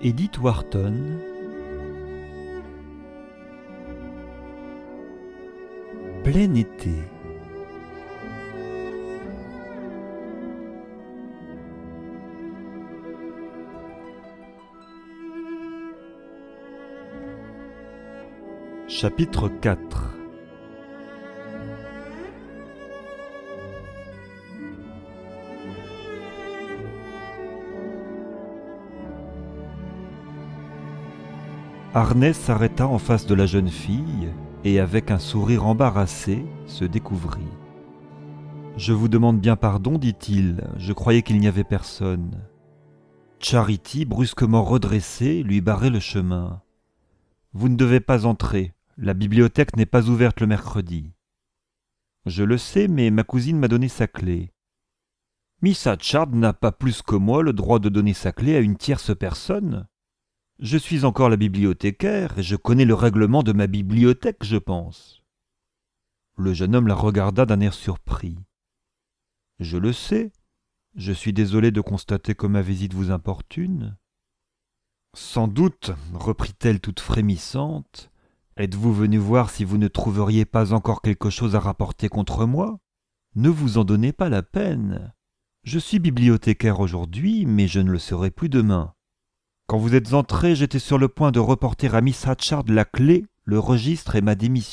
Edith Wharton, plein été. Chapitre 4. Harnais s'arrêta en face de la jeune fille et, avec un sourire embarrassé, se découvrit. « Je vous demande bien pardon, dit-il, je croyais qu'il n'y avait personne. » Charity, brusquement redressée, lui barrait le chemin. « Vous ne devez pas entrer, la bibliothèque n'est pas ouverte le mercredi. »« Je le sais, mais ma cousine m'a donné sa clé. »« Miss Hatchard n'a pas plus que moi le droit de donner sa clé à une tierce personne. » Je suis encore la bibliothécaire et je connais le règlement de ma bibliothèque, je pense. Le jeune homme la regarda d'un air surpris. « Je le sais. Je suis désolé de constater que ma visite vous importune. »« Sans doute, reprit-elle toute frémissante, êtes-vous venu voir si vous ne trouveriez pas encore quelque chose à rapporter contre moi ? Ne vous en donnez pas la peine. Je suis bibliothécaire aujourd'hui, mais je ne le serai plus demain. Quand vous êtes entré, j'étais sur le point de reporter à Miss Hatchard la clé, le registre et ma démission. »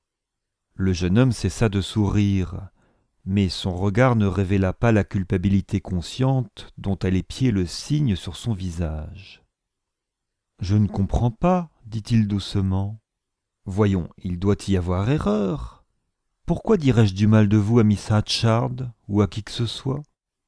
Le jeune homme cessa de sourire, mais son regard ne révéla pas la culpabilité consciente dont elle épiait le signe sur son visage. « Je ne comprends pas, dit-il doucement. Voyons, il doit y avoir erreur. Pourquoi dirais-je du mal de vous à Miss Hatchard ou à qui que ce soit ? »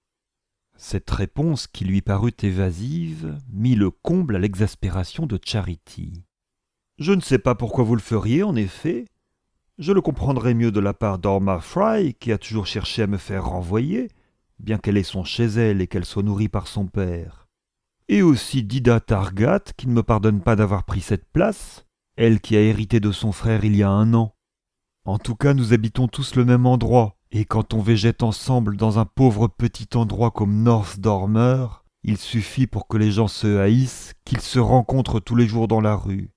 Cette réponse, qui lui parut évasive, mit le comble à l'exaspération de Charity. « Je ne sais pas pourquoi vous le feriez, en effet. Je le comprendrais mieux de la part d'Orma Fry, qui a toujours cherché à me faire renvoyer, bien qu'elle ait son chez elle et qu'elle soit nourrie par son père. Et aussi d'Ida Targat, qui ne me pardonne pas d'avoir pris cette place, elle qui a hérité de son frère il y a 1 an. En tout cas, nous habitons tous le même endroit. Et quand on végète ensemble dans un pauvre petit endroit comme North Dormer, il suffit pour que les gens se haïssent, qu'ils se rencontrent tous les jours dans la rue.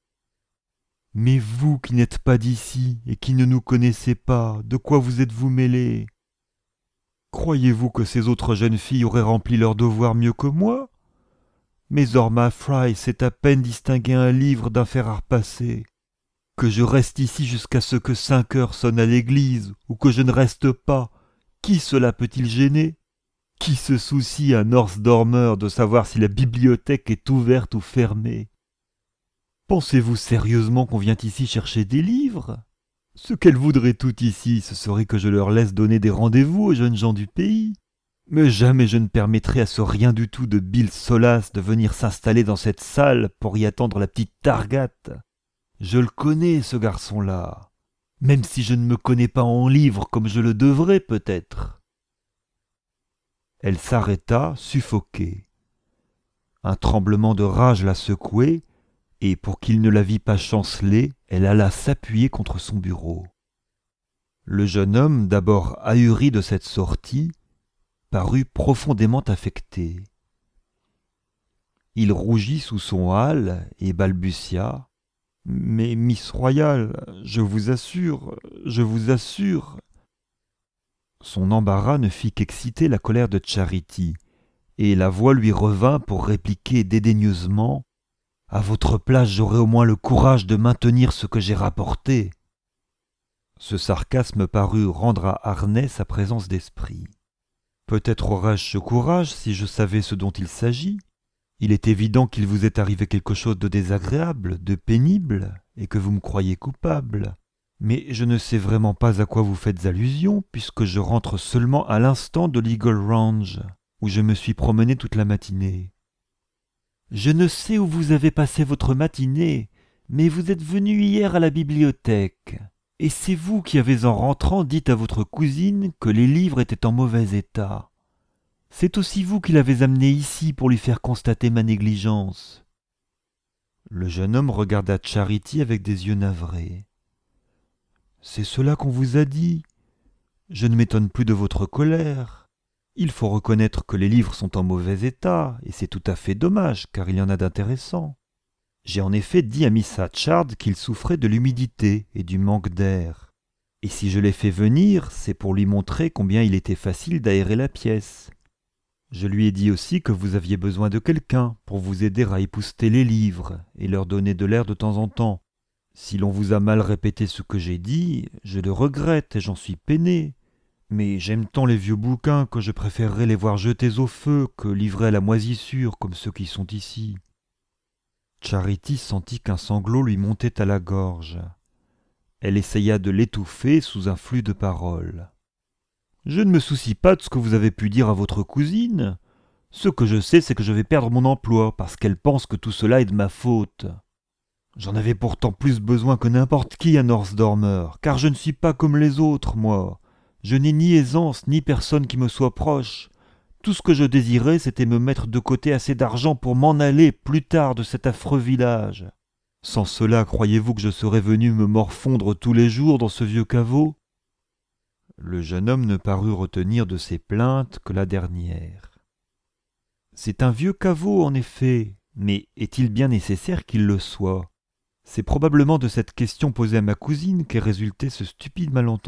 Mais vous qui n'êtes pas d'ici et qui ne nous connaissez pas, de quoi vous êtes-vous mêlés ? Croyez-vous que ces autres jeunes filles auraient rempli leur devoir mieux que moi ? Mais Orma Fry sait à peine distinguer un livre d'un fer à repasser. Que je reste ici jusqu'à ce que 5 heures sonnent à l'église, ou que je ne reste pas, qui cela peut-il gêner ? Qui se soucie à North Dormer de savoir si la bibliothèque est ouverte ou fermée ? Pensez-vous sérieusement qu'on vient ici chercher des livres ? Ce qu'elles voudraient toutes ici, ce serait que je leur laisse donner des rendez-vous aux jeunes gens du pays. Mais jamais je ne permettrai à ce rien du tout de Bill Solace de venir s'installer dans cette salle pour y attendre la petite Targat. Je le connais, ce garçon-là, même si je ne me connais pas en livres comme je le devrais peut-être. » Elle s'arrêta, suffoquée. Un tremblement de rage la secouait, et pour qu'il ne la vît pas chanceler, elle alla s'appuyer contre son bureau. Le jeune homme, d'abord ahuri de cette sortie, parut profondément affecté. Il rougit sous son hâle et balbutia. « Mais Miss Royal, je vous assure. » Son embarras ne fit qu'exciter la colère de Charity, et la voix lui revint pour répliquer dédaigneusement. « À votre place, j'aurais au moins le courage de maintenir ce que j'ai rapporté. » Ce sarcasme parut rendre à Harnais sa présence d'esprit. « Peut-être aurais-je ce courage si je savais ce dont il s'agit. Il est évident qu'il vous est arrivé quelque chose de désagréable, de pénible, et que vous me croyez coupable. Mais je ne sais vraiment pas à quoi vous faites allusion, puisque je rentre seulement à l'instant de l'Eagle Range, où je me suis promené toute la matinée. »« Je ne sais où vous avez passé votre matinée, mais vous êtes venu hier à la bibliothèque. Et c'est vous qui avez, en rentrant, dit à votre cousine que les livres étaient en mauvais état. C'est aussi vous qui l'avez amenée ici pour lui faire constater ma négligence. » Le jeune homme regarda Charity avec des yeux navrés. « C'est cela qu'on vous a dit. Je ne m'étonne plus de votre colère. Il faut reconnaître que les livres sont en mauvais état, et c'est tout à fait dommage, car il y en a d'intéressants. J'ai en effet dit à Miss Hatchard qu'il souffrait de l'humidité et du manque d'air. Et si je l'ai fait venir, c'est pour lui montrer combien il était facile d'aérer la pièce. Je lui ai dit aussi que vous aviez besoin de quelqu'un pour vous aider à épousseter les livres et leur donner de l'air de temps en temps. Si l'on vous a mal répété ce que j'ai dit, je le regrette et j'en suis peiné. Mais j'aime tant les vieux bouquins que je préférerais les voir jetés au feu que livrés à la moisissure comme ceux qui sont ici. Charity sentit qu'un sanglot lui montait à la gorge. Elle essaya de l'étouffer sous un flux de paroles. « Je ne me soucie pas de ce que vous avez pu dire à votre cousine. Ce que je sais, c'est que je vais perdre mon emploi parce qu'elle pense que tout cela est de ma faute. J'en avais pourtant plus besoin que n'importe qui à North-Dormer, car je ne suis pas comme les autres, moi. Je n'ai ni aisance, ni personne qui me soit proche. Tout ce que je désirais, c'était me mettre de côté assez d'argent pour m'en aller plus tard de cet affreux village. Sans cela, croyez-vous que je serais venu me morfondre tous les jours dans ce vieux caveau ?» Le jeune homme ne parut retenir de ses plaintes que la dernière. « C'est un vieux caveau, en effet, mais est-il bien nécessaire qu'il le soit ? C'est probablement de cette question posée à ma cousine qu'est résulté ce stupide malentendu. »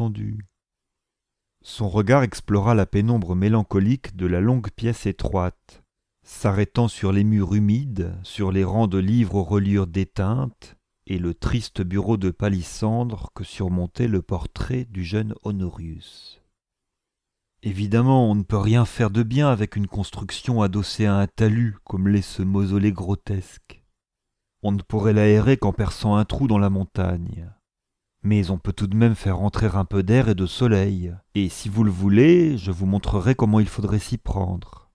Son regard explora la pénombre mélancolique de la longue pièce étroite, s'arrêtant sur les murs humides, sur les rangs de livres aux reliures déteintes, et le triste bureau de palissandre que surmontait le portrait du jeune Honorius. Évidemment, on ne peut rien faire de bien avec une construction adossée à un talus, comme l'est ce mausolée grotesque. On ne pourrait l'aérer qu'en perçant un trou dans la montagne. Mais on peut tout de même faire entrer un peu d'air et de soleil, et si vous le voulez, je vous montrerai comment il faudrait s'y prendre.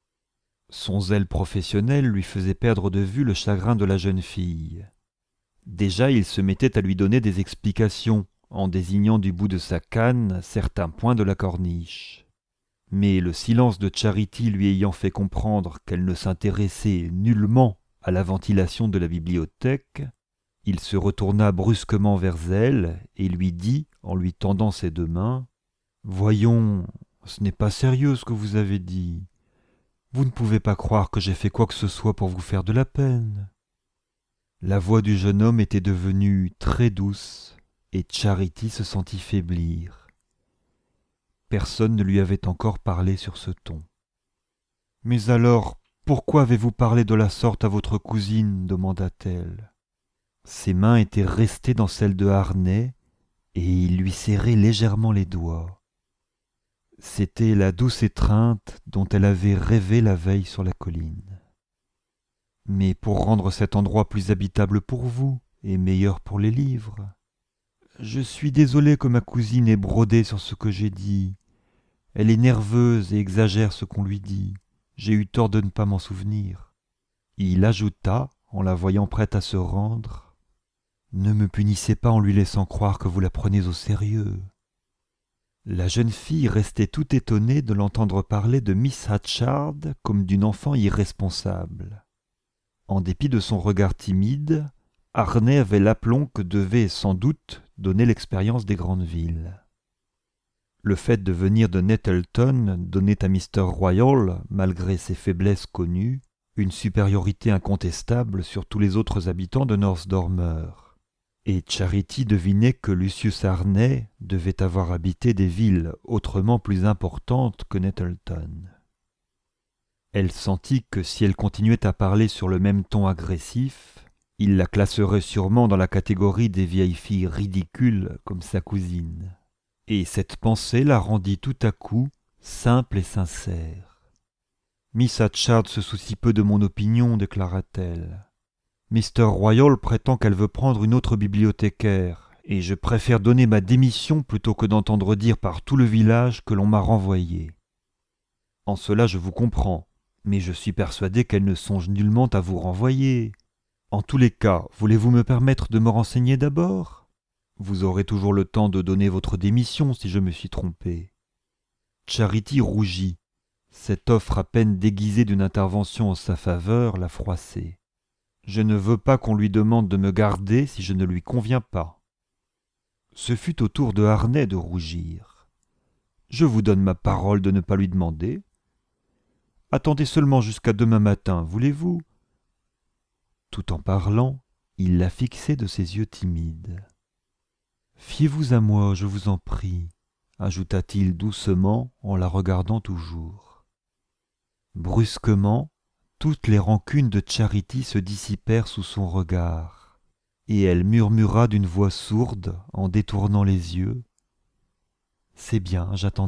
Son zèle professionnel lui faisait perdre de vue le chagrin de la jeune fille. Déjà, il se mettait à lui donner des explications, en désignant du bout de sa canne certains points de la corniche. Mais le silence de Charity lui ayant fait comprendre qu'elle ne s'intéressait nullement à la ventilation de la bibliothèque, il se retourna brusquement vers elle et lui dit, en lui tendant ses deux mains, « Voyons, ce n'est pas sérieux ce que vous avez dit. Vous ne pouvez pas croire que j'ai fait quoi que ce soit pour vous faire de la peine. » La voix du jeune homme était devenue très douce et Charity se sentit faiblir. Personne ne lui avait encore parlé sur ce ton. « Mais alors, pourquoi avez-vous parlé de la sorte à votre cousine ?» demanda-t-elle. Ses mains étaient restées dans celles de Harney et il lui serrait légèrement les doigts. C'était la douce étreinte dont elle avait rêvé la veille sur la colline. « Mais pour rendre cet endroit plus habitable pour vous et meilleur pour les livres. Je suis désolé que ma cousine ait brodé sur ce que j'ai dit. Elle est nerveuse et exagère ce qu'on lui dit. J'ai eu tort de ne pas m'en souvenir. » Il ajouta, en la voyant prête à se rendre, « Ne me punissez pas en lui laissant croire que vous la prenez au sérieux. » La jeune fille restait tout étonnée de l'entendre parler de Miss Hatchard comme d'une enfant irresponsable. En dépit de son regard timide, Harney avait l'aplomb que devait sans doute donner l'expérience des grandes villes. Le fait de venir de Nettleton donnait à Mr. Royal, malgré ses faiblesses connues, une supériorité incontestable sur tous les autres habitants de North-Dormer. Et Charity devinait que Lucius Harney devait avoir habité des villes autrement plus importantes que Nettleton. Elle sentit que si elle continuait à parler sur le même ton agressif, il la classerait sûrement dans la catégorie des vieilles filles ridicules comme sa cousine. Et cette pensée la rendit tout à coup simple et sincère. « Miss Hatchard se soucie peu de mon opinion, déclara-t-elle. Mr. Royal prétend qu'elle veut prendre une autre bibliothécaire, et je préfère donner ma démission plutôt que d'entendre dire par tout le village que l'on m'a renvoyé. En cela je vous comprends, mais je suis persuadé qu'elle ne songe nullement à vous renvoyer. En tous les cas, voulez-vous me permettre de me renseigner d'abord ? Vous aurez toujours le temps de donner votre démission si je me suis trompé. » Charity rougit. Cette offre à peine déguisée d'une intervention en sa faveur la froissait. « Je ne veux pas qu'on lui demande de me garder si je ne lui conviens pas. » Ce fut au tour de Harney de rougir. « Je vous donne ma parole de ne pas lui demander. » Attendez seulement jusqu'à demain matin, voulez-vous » Tout en parlant, il la fixait de ses yeux timides. « Fiez-vous à moi, je vous en prie, » ajouta-t-il doucement en la regardant toujours. Brusquement, toutes les rancunes de Charity se dissipèrent sous son regard, et elle murmura d'une voix sourde en détournant les yeux : « C'est bien, j'attendrai. »